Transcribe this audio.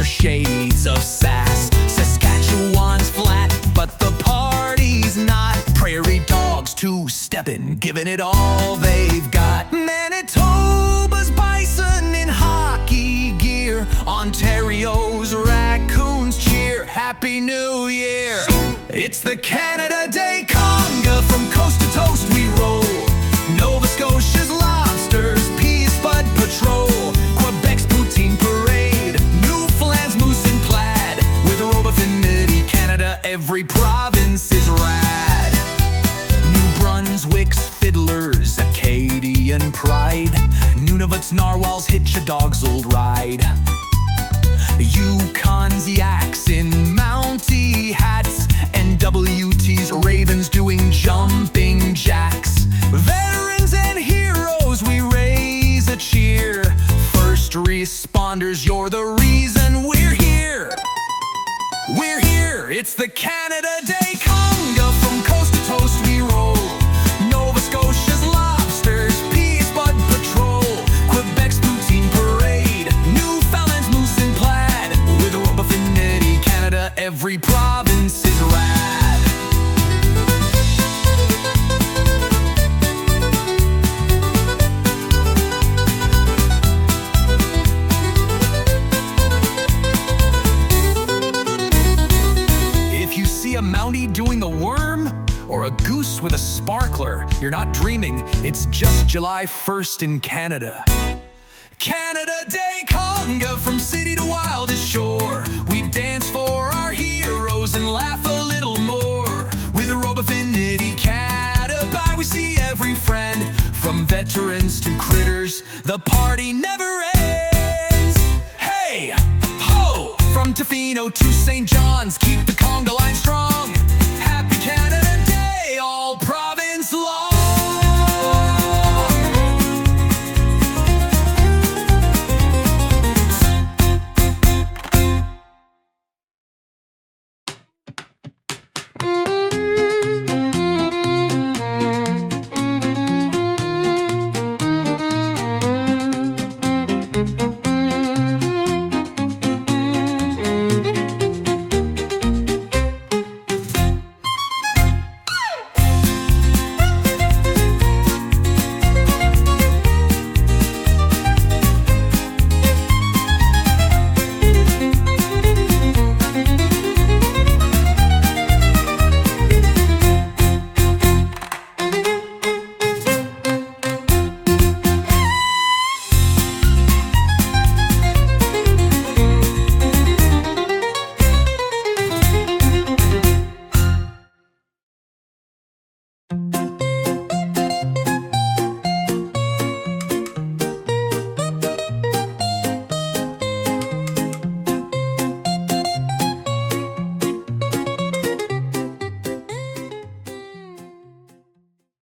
their shades of sass. Saskatchewan's flat, but the party's not. Prairie dogs two-stepping, giving it all they've got. Manitoba's bison in hockey gear. Ontario's raccoons cheer. Happy New Year! It's the Canada Day conga. From coast to toast we roll. Nova Scotia's lobsters, Peace Bud Patrol. Quebec's poutine parade. Newfoundland's moose and plaid. With robe affinity, Canada, every province is rad. New Brunswick's fiddlers, Acadian pride. Nunavut's narwhals hitch a dog's old ride. Yukon's yaks in Mountie hats. And WT's ravens doing jumping jacks. Veterans and heroes, we raise a cheer. First responders, you're the reason we're here. We're here, it's the Canada Day conga. From coast to toast we roll. Nova Scotia's lobsters, Peace Bud Patrol. Quebec's poutine parade. Newfoundland's moose and plaid. With a robe affinity, Canada, every province is rad. A Mountie doing the worm, or a goose with a sparkler, you're not dreaming, it's just July 1st in Canada. Canada Day conga, from city to wildest shore. We dance for our heroes and laugh a little more. With a robe affinity, Canada, we see every friend. From veterans to critters, the party never ends. Hey, ho! From Tofino to St. John's, keep the conga line strong.